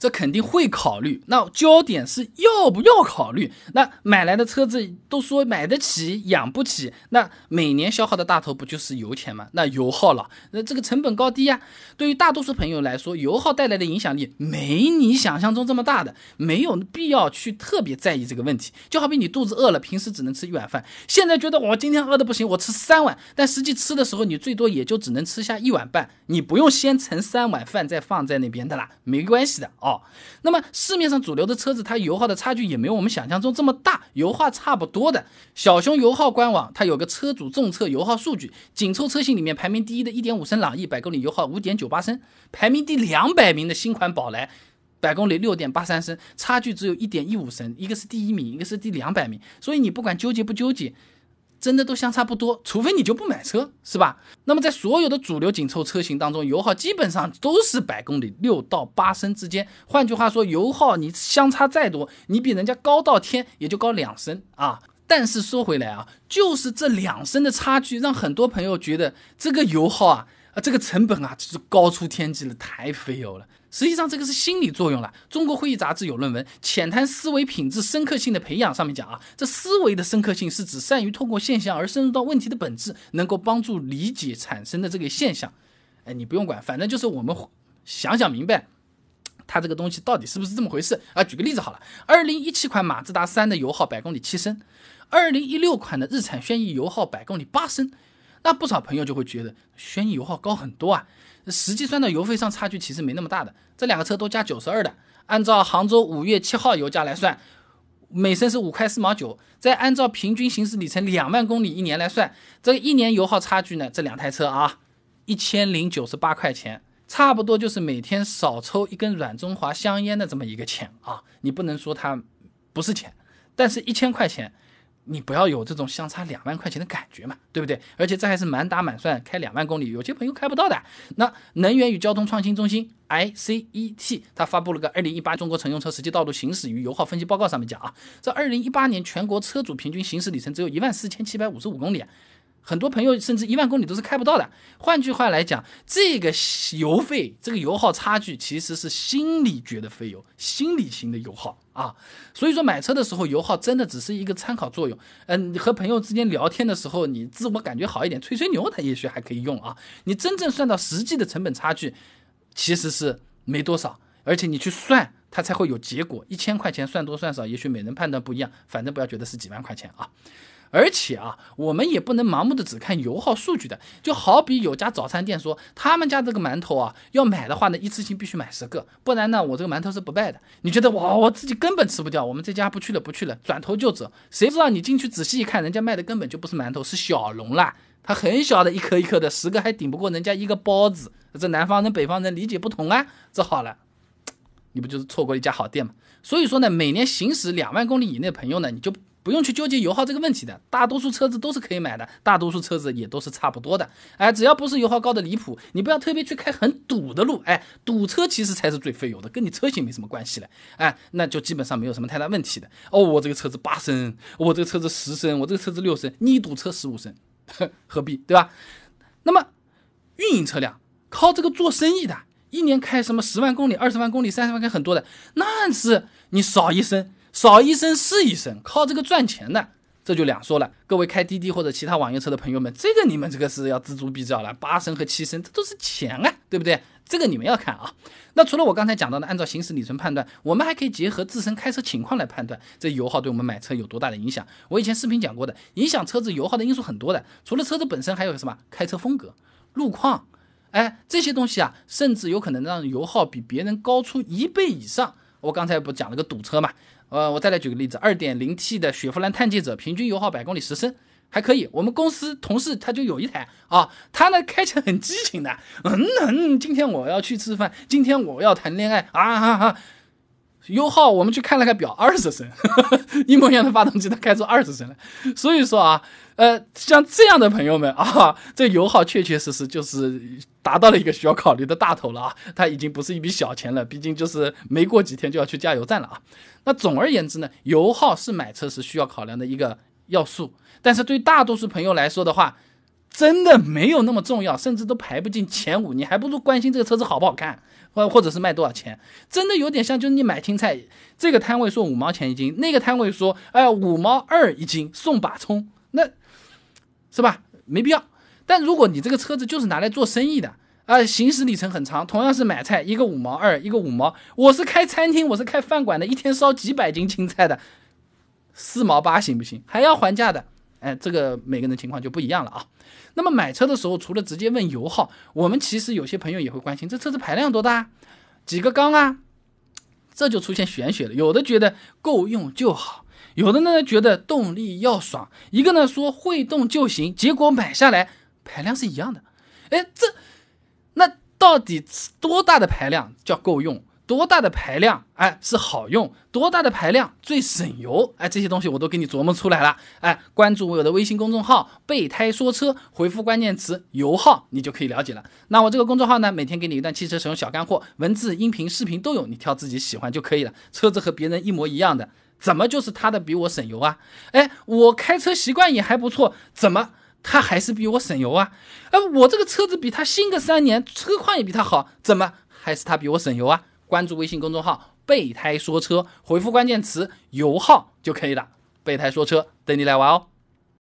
这肯定会考虑，那焦点是要不要考虑。那买来的车子都说买得起养不起，那每年消耗的大头不就是油钱吗？那油耗了，那这个成本高低呀。对于大多数朋友来说，油耗带来的影响力没你想象中这么大的，没有必要去特别在意这个问题。就好比你肚子饿了，平时只能吃1碗饭，现在觉得我今天饿的不行，我吃3碗，但实际吃的时候你最多也就只能吃下1碗半，你不用先盛3碗饭再放在那边的啦，没关系的哦。那么市面上主流的车子，它油耗的差距也没有我们想象中这么大，油耗差不多的。小熊油耗官网它有个车主众测油耗数据，紧凑车型里面排名第一的 1.5 升朗逸百公里油耗 5.98 升，排名第200名的新款宝来百公里 6.83 升，差距只有 1.15 升，一个是第1名，一个是第200名。所以你不管纠结不纠结，真的都相差不多，除非你就不买车，是吧？那么在所有的主流紧凑车型当中，油耗基本上都是百公里6到8升之间。换句话说，油耗你相差再多，你比人家高到天也就高2升啊。但是说回来啊，就是这2升的差距，让很多朋友觉得这个油耗啊，这个成本啊，就是高出天际了，太费油了。实际上这个是心理作用了。中国会议杂志有论文《浅谈思维品质深刻性的培养》，上面讲啊，这思维的深刻性是指善于透过现象而深入到问题的本质，能够帮助理解产生的这个现象。你不用管，反正就是我们想想明白它这个东西到底是不是这么回事啊？举个例子好了，2017款马自达3的油耗百公里7升，2016款的日产轩逸油耗百公里8升。那不少朋友就会觉得轩逸油耗高很多啊，实际算到油费上差距其实没那么大的。这2个车都加92的，按照杭州5月7号油价来算，每升是5块4毛9，再按照平均行驶里程2万公里一年来算，这一年油耗差距呢，这2台车啊1098块钱，差不多就是每天少抽一根软中华香烟的这么一个钱啊。你不能说它不是钱，但是1000块钱你不要有这种相差2万块钱的感觉嘛，对不对？而且这还是满打满算开2万公里，有些朋友开不到的。那能源与交通创新中心 ICET 它发布了个2018中国乘用车实际道路行驶与油耗分析报告，上面讲啊，这2018年全国车主平均行驶里程只有14755公里啊，很多朋友甚至1万公里都是开不到的。换句话来讲，这个油费，这个油耗差距其实是心理觉得费油，心理型的油耗啊。所以说买车的时候，油耗真的只是一个参考作用。你和朋友之间聊天的时候，你自我感觉好一点，吹吹牛，它也许还可以用啊。你真正算到实际的成本差距，其实是没多少，而且你去算，它才会有结果。1000块钱算多算少，也许每人判断不一样，反正不要觉得是几万块钱啊。而且啊，我们也不能盲目的只看油耗数据的。就好比有家早餐店说，他们家这个馒头啊，要买的话呢，一次性必须买10个，不然呢，我这个馒头是不卖的。你觉得哇，我自己根本吃不掉，我们这家不去了，转头就走。谁知道你进去仔细一看，人家卖的根本就不是馒头，是小笼啦。它很小的，一颗一颗的，10个还顶不过人家一个包子。这南方人北方人理解不同啊，这好了，你不就是错过一家好店吗？所以说呢，每年行驶2万公里以内的朋友呢，你就不用去纠结油耗这个问题的，大多数车子都是可以买的，大多数车子也都是差不多的。只要不是油耗高的离谱，你不要特别去开很堵的路，堵车其实才是最费油的，跟你车型没什么关系了，那就基本上没有什么太大问题的。我这个车子8升，我这个车子10升，我这个车子6升，你堵车15升，何必，对吧？那么运营车辆靠这个做生意的，一年开什么10万公里、20万公里、30万开很多的，那是你少一升是一升，靠这个赚钱的，这就两说了。各位开滴滴或者其他网约车的朋友们，这个你们这个是要锱铢必较了，8升和7升这都是钱啊，对不对？这个你们要看啊。那除了我刚才讲到的按照行驶里程判断，我们还可以结合自身开车情况来判断这油耗对我们买车有多大的影响。我以前视频讲过的，影响车子油耗的因素很多的，除了车子本身，还有什么开车风格、路况，这些东西啊，甚至有可能让油耗比别人高出1倍以上。我刚才不讲了个堵车嘛，我再来举个例子， 2.0T 的雪佛兰探界者平均油耗百公里10升，还可以。我们公司同事他就有一台啊，他呢开起来很激情的，今天我要去吃饭，今天我要谈恋爱油耗我们去看了看表，20升，一模一样的发动机，它开出20升了。所以说啊，像这样的朋友们啊，这油耗确确实实就是达到了一个需要考虑的大头了啊，它已经不是一笔小钱了，毕竟就是没过几天就要去加油站了啊。那总而言之呢，油耗是买车时需要考量的一个要素，但是对大多数朋友来说的话， 真的没有那么重要，甚至都排不进前5，你还不如关心这个车子好不好看，或者是卖多少钱。真的有点像就是你买青菜，这个摊位说5毛钱一斤，那个摊位说5毛2一斤送把葱，那是吧？没必要。但如果你这个车子就是拿来做生意的行驶里程很长，同样是买菜，一个5毛2，一个5毛，我是开餐厅，我是开饭馆的，一天烧几百斤青菜的，4毛8行不行？还要还价的，这个每个人的情况就不一样了啊。那么买车的时候，除了直接问油耗，我们其实有些朋友也会关心这车子排量多大，几个缸啊，这就出现玄学了。有的觉得够用就好，有的呢觉得动力要爽，一个呢说会动就行，结果买下来排量是一样的。那到底多大的排量叫够用？多大的排量是好用？多大的排量最省油？这些东西我都给你琢磨出来了。关注我的微信公众号备胎说车，回复关键词油耗，你就可以了解了。那我这个公众号呢，每天给你一段汽车使用小干货，文字、音频、视频都有，你挑自己喜欢就可以了。车子和别人一模一样的，怎么就是他的比我省油啊？我开车习惯也还不错，怎么他还是比我省油啊？我这个车子比他新个3年，车况也比他好，怎么还是他比我省油啊？关注微信公众号备胎说车，回复关键词油耗就可以了。备胎说车，等你来玩哦。